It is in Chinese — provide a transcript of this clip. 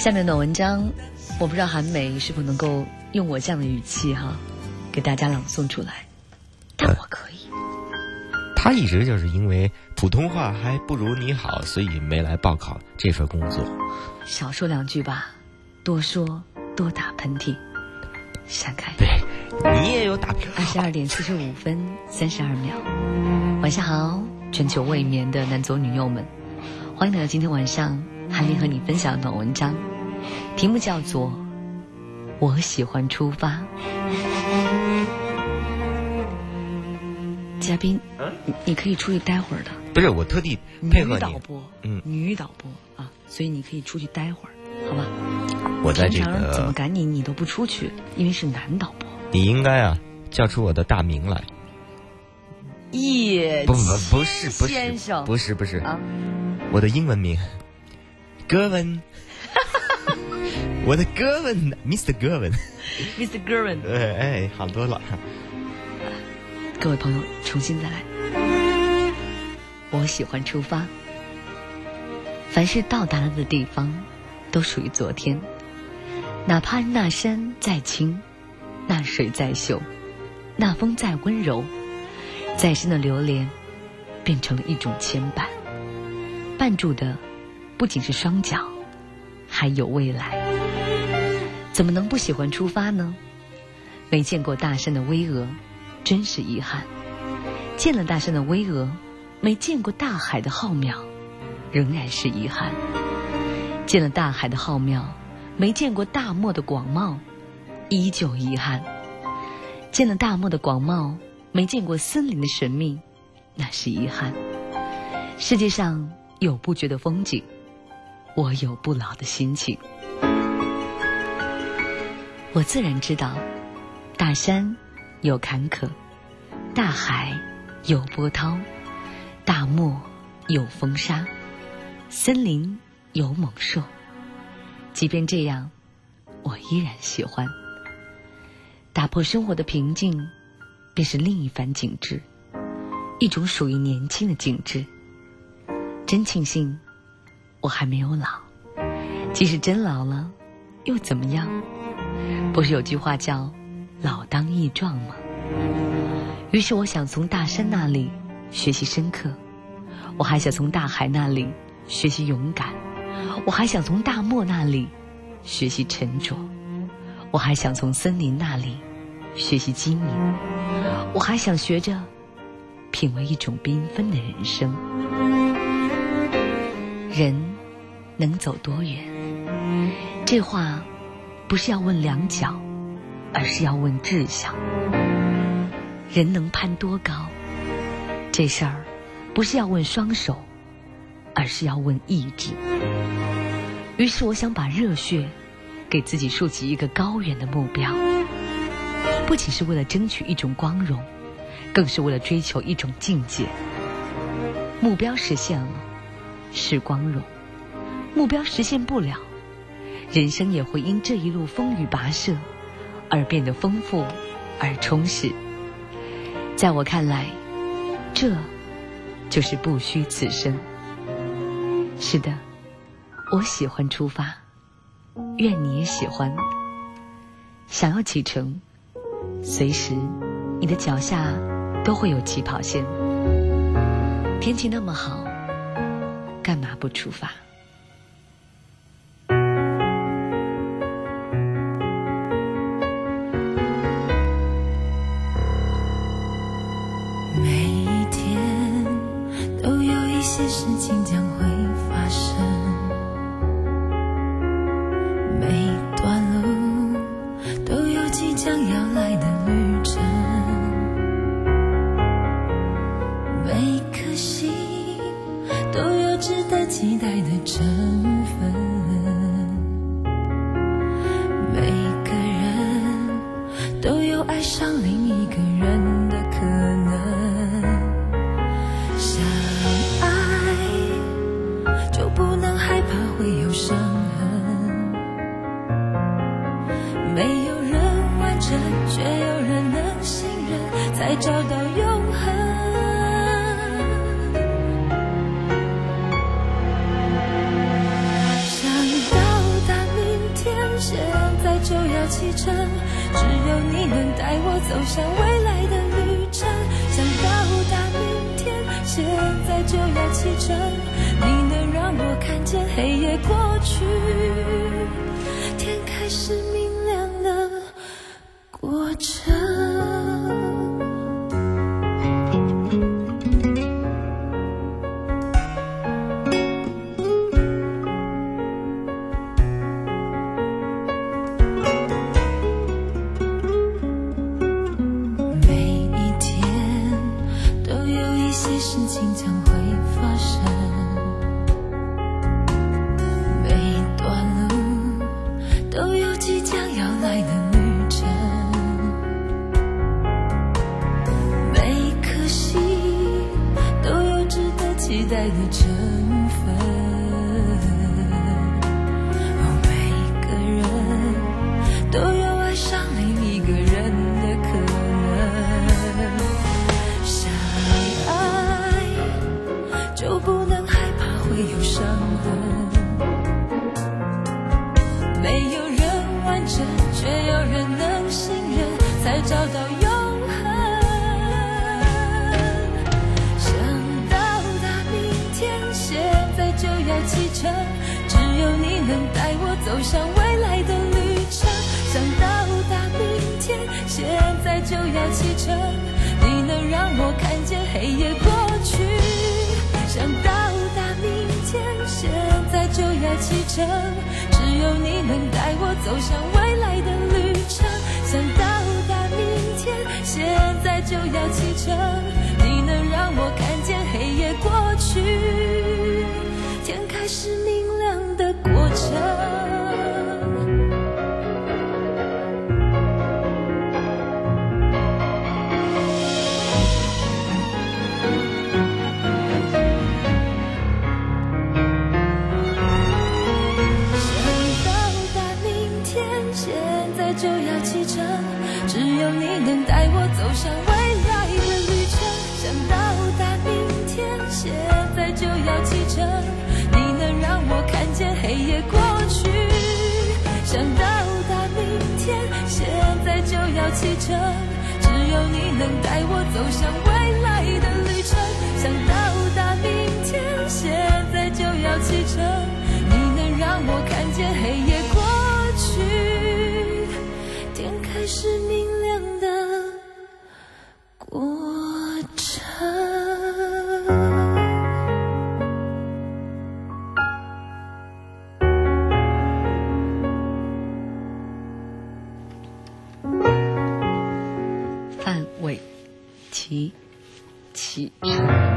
下面的文章，我不知道韩美是否能够用我这样的语气给大家朗诵出来，但我可以。 他一直就是因为普通话还不如你好，所以没来报考这份工作。 少说两句吧，多说多打喷嚏。闪开！ 对，你也有打喷嚏。 22点45分32秒，晚上好，全球未眠的男左女右们，欢迎来到今天晚上韩林和你分享的短文章，题目叫做《我喜欢出发》。嘉宾，你可以出去待会儿的。 不是，我特地配合你。 女导播，女导播啊，所以你可以出去待会儿，好吧？ 我在这个平常怎么赶你都不出去，因为是男导播。 你应该叫出我的大名来。 叶不是先生， 不是我的英文名，戈文。我的戈文 ，Mr. 戈文 ，Mr. 戈文。 哎，好多了。 各位朋友，重新再来。我喜欢出发。凡是到达了的地方，都属于昨天。哪怕那山再青，那水再秀，那风再温柔，再深的流连，变成了一种牵绊。绊住的不仅是双脚，还有未来。怎么能不喜欢出发呢？没见过大山的巍峨，真是遗憾。见了大山的巍峨，没见过大海的浩渺，仍然是遗憾。见了大海的浩渺，没见过大漠的广袤，依旧遗憾。见了大漠的广袤，没见过森林的神秘，那是遗憾。世界上有不绝的风景，我有不老的心情。我自然知道，大山有坎坷，大海有波涛，大漠有风沙，森林有猛兽。即便这样，我依然喜欢。打破生活的平静，便是另一番景致，一种属于年轻的景致。真庆幸我还没有老，即使真老了又怎么样？不是有句话叫老当益壮吗？于是我想从大山那里学习深刻，我还想从大海那里学习勇敢，我还想从大漠那里学习沉着，我还想从森林那里学习机敏，我还想学着品味一种缤纷的人生。人能走多远？这话不是要问两脚，而是要问志向。人能攀多高？这事儿不是要问双手，而是要问意志。于是我想把热血给自己竖起一个高远的目标，不仅是为了争取一种光荣，更是为了追求一种境界。目标实现了是光荣，目标实现不了，人生也会因这一路风雨跋涉而变得丰富而充实。在我看来，这就是不虚此生。是的，我喜欢出发，愿你也喜欢。想要启程，随时你的脚下都会有起跑线。天气那么好，干嘛不出发？ 每一天都有一些事情将会发生，每段路都有即将要来的旅程，每颗心都有值得期待的成分，每个人都有爱上另一个人的可能。相爱就不能害怕会有伤痕，没有人完整，却有人能信任，才找到永恒。想到达启程，只有你能带我走向未来的旅程。想到达明天，现在就要启程，你能让我看见黑夜过去，天开始明亮的过程。事情将会发生，每段路都有即将要来的旅程，每颗心都有值得期待的成分，每个人都有爱上另一个人的可能。就不能害怕会有伤痕，没有人完整，却有人能信任，才找到永恒。想到达明天，现在就要启程，只有你能带我走向未来的旅程。想到达明天，现在就要启程，你能让我看见黑夜过去。想到达明天，现在就要启程，只有你能带我走向未来的旅程。想到达明天，现在就要启程，你能让我看见黑夜过去，天开始明亮的过程。就要启程，只有你能带我走向未来的旅程。想到达明天，现在就要启程，你能让我看见黑夜过去。想到达明天，现在就要启程，只有你能带我走向未来的旅程。想到达明天，现在就要启程，你能让我看见黑夜过去，天开始明亮的过程。 范玮琪启程。